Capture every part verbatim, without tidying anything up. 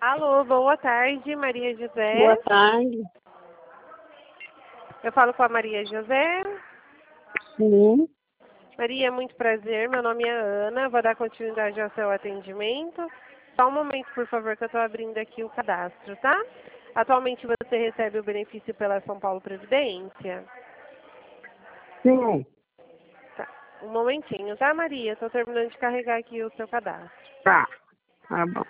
Alô, boa tarde, Maria Boa José. tarde. Eu falo com a Maria José. Sim. Maria, muito prazer. Meu nome é Ana. Vou dar continuidade ao seu atendimento. Só um momento, por favor, que eu estou abrindo aqui o cadastro, tá? Atualmente você recebe o benefício pela São Paulo Previdência? Sim. Tá. Um momentinho, tá, Maria? Estou terminando de carregar aqui o seu cadastro. Tá. Tá bom.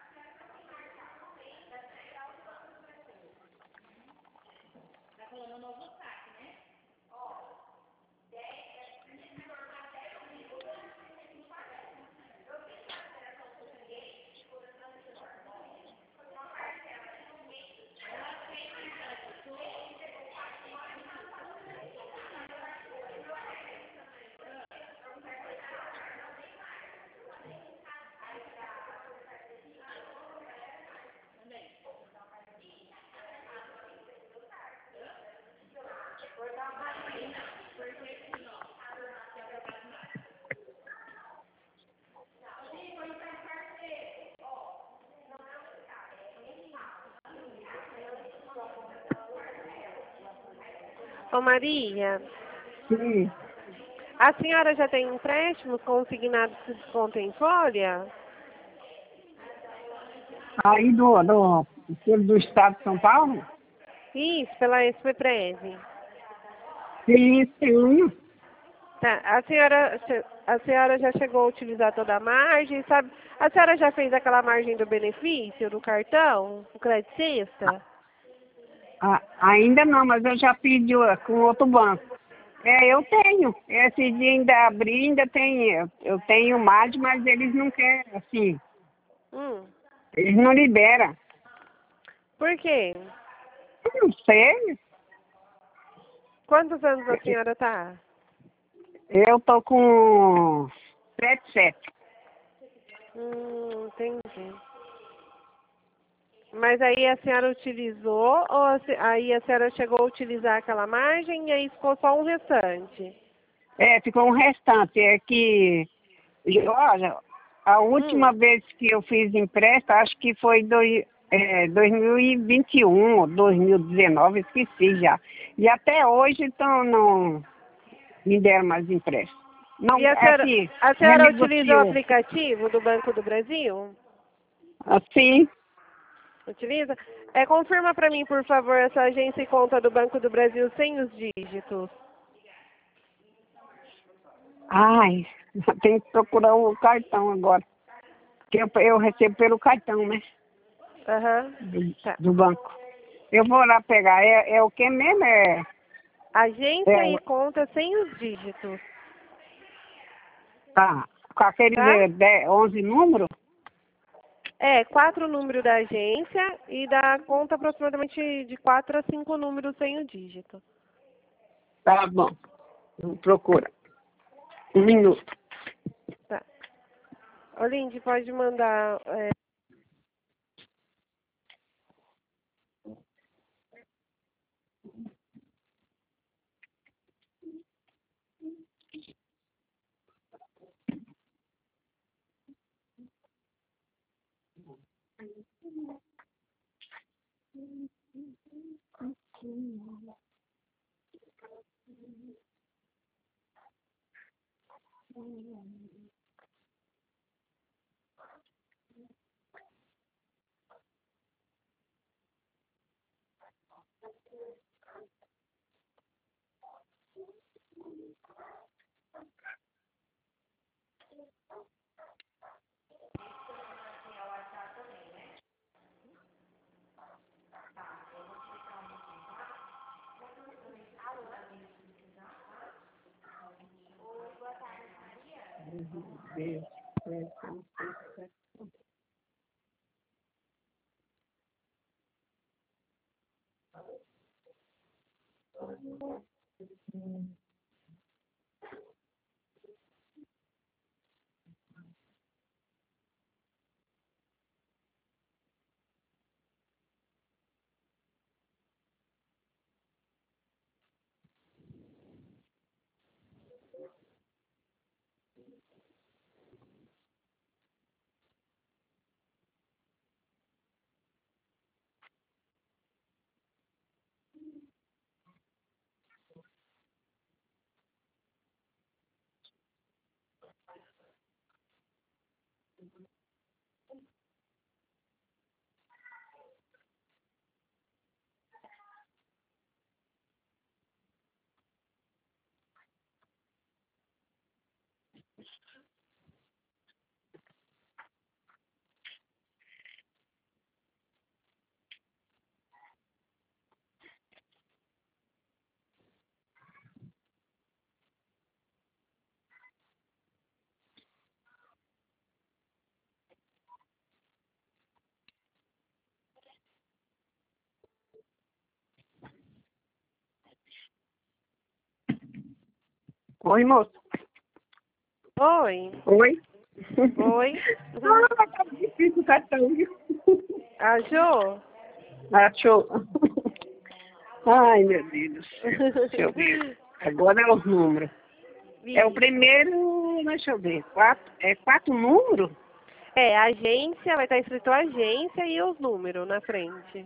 Ô, Maria, Sim. a senhora já tem empréstimos consignados que descontam em folha? Aí do, do, do estado de São Paulo? Isso, pela SPPREV. Sim, sim. Tá. A senhora, a senhora já chegou a utilizar toda a margem, sabe? A senhora já fez aquela margem do benefício do cartão, o credicista? Ah, ainda não, mas eu já pedi ó, com outro banco. É, eu tenho. Esse dia ainda abri, ainda tem. Eu, eu tenho mais, mas eles não querem, assim. Hum. Eles não liberam. Por quê? Eu não sei. Quantos anos a senhora tá? Eu tô com sete sete. Hum, entendi. Mas aí a senhora utilizou, ou a se- aí a senhora chegou a utilizar aquela margem e aí ficou só um restante? É, ficou um restante. É que, olha, a última Hum. vez que eu fiz empréstimo, acho que foi dois, é, dois mil e vinte e um ou dois mil e dezenove, esqueci já. E até hoje então, não me deram mais empréstimo. Não, E a é senhora, assim, a senhora utiliza o renegociou. aplicativo do Banco do Brasil? Assim, Utiliza? É, confirma para mim, por favor, essa agência e conta do Banco do Brasil sem os dígitos. ai, tem que procurar o cartão agora. Que eu, eu recebo pelo cartão, né? Aham. Do, Tá. do banco. Eu vou lá pegar. É, é o que mesmo? É, Agência é, e conta sem os dígitos, tá. Com aqueles tá? é, dez, onze números? É, quatro números da agência e da conta aproximadamente de quatro a cinco números sem o dígito. Tá bom. Procura. Um minuto. Tá. Olindy, pode mandar... É, Oi, moço. Oi. Oi. Oi. Ah, tá difícil o cartão, viu? Achou? Achou. Ai, meu Deus. Deixa eu ver. Agora é os números. É o Isso. primeiro, deixa eu ver, quatro, é quatro números? É, agência, vai estar escrito agência e os números na frente.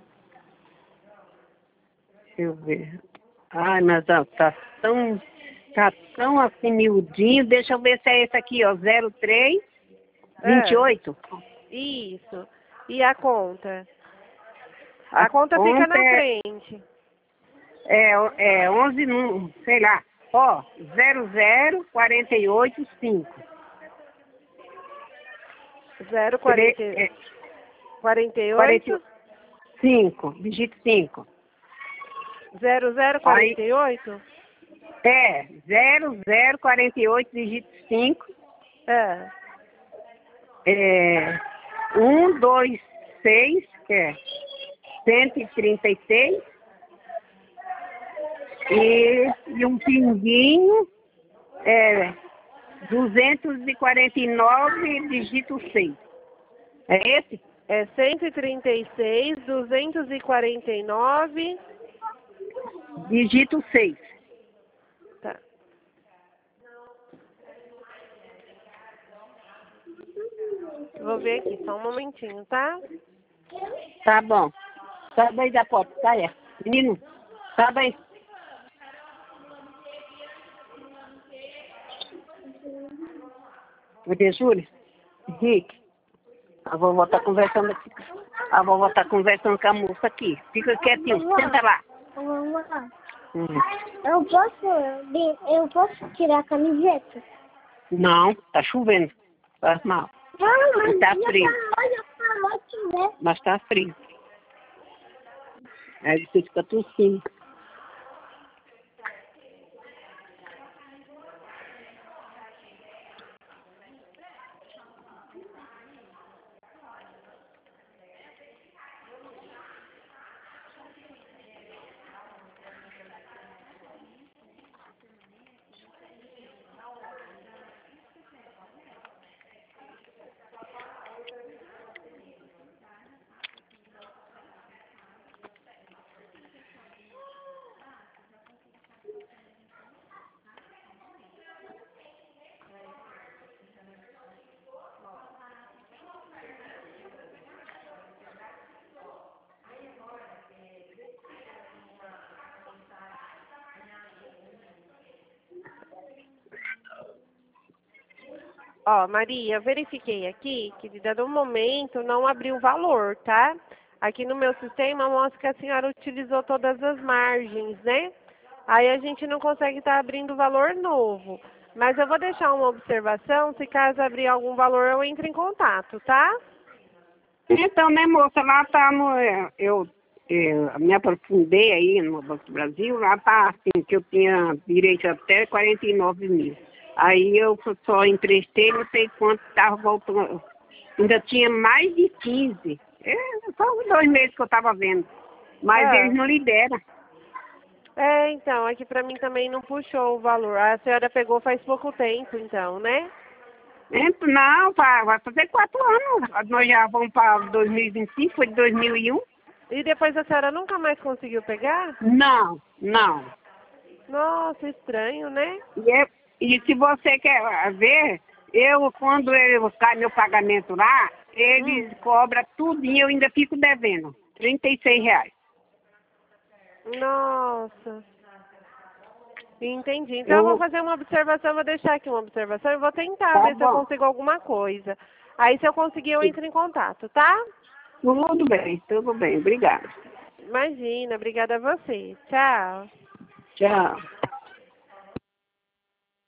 Deixa eu ver. Ai, mas ó, tá tão, tá tão assim miudinho. Deixa eu ver se é esse aqui, ó, zero três vinte e É, oito. isso. E a conta? A A conta fica conta na é, frente. é, é onze, números, sei lá, ó, zero zero quatro oito cinco. Zero Tre- quarenta, é, quarenta e quarenta oito. cinco, digite cinco. Zero zero Aí, quarenta e oito. é, zero zero quatro oito, digite cinco. É. É, um, dois, seis, que é cento e trinta e seis. E, e um pinguinho, é, duzentos e quarenta e nove, digito seis. É esse? É cento e trinta e seis, duzentos e quarenta e nove. Digito seis. Tá. Vou ver aqui, só um momentinho, tá? Tá bom. Sai daí da porta, saia. Menino, sai daí. Oi, Júlia? Henrique, a vovó tá conversando aqui. A vovó tá conversando com a moça aqui. Fica quietinho, senta lá. Vovó, Hum. eu posso, eu posso tirar a camiseta? Não, tá chovendo. Faz mal. Não, Mas tá já frio. falou, já falou que né? Mas tá frio. Aí você fica tossindo. Ó, Maria, eu verifiquei aqui, querida, no momento não abriu o valor, tá? Aqui no meu sistema mostra que a senhora utilizou todas as margens, né? Aí a gente não consegue estar abrindo o valor novo. Mas eu vou deixar uma observação, se caso abrir algum valor eu entro em contato, tá? Então, né, moça, lá tá no. é, Eu, eu me aprofundei aí no Banco do Brasil, lá tá assim, que eu tinha direito até quarenta e nove mil. Aí eu só emprestei, não sei quanto estava voltando. Ainda tinha mais de quinze. É, só uns dois meses que eu estava vendo. Mas Ah, eles não liberam. é, então, aqui pra mim também não puxou o valor. A senhora pegou faz pouco tempo, então, né? É, não, vai vai fazer quatro anos. Nós já vamos para dois mil e vinte e cinco, foi de dois mil e um. E depois a senhora nunca mais conseguiu pegar? Não, não. Nossa, estranho, né? E, é- e se você quer ver, eu, quando eu cai meu pagamento lá, Hum. eles cobram tudo e eu ainda fico devendo. trinta e seis reais. Nossa, entendi. Então eu vou Eu, fazer uma observação, vou deixar aqui uma observação e vou tentar tá ver se eu bom. consigo alguma coisa. Aí, se eu conseguir, eu entro em contato, tá? Tudo bem, tudo bem. Obrigada. Imagina, obrigada a você. Tchau. Tchau.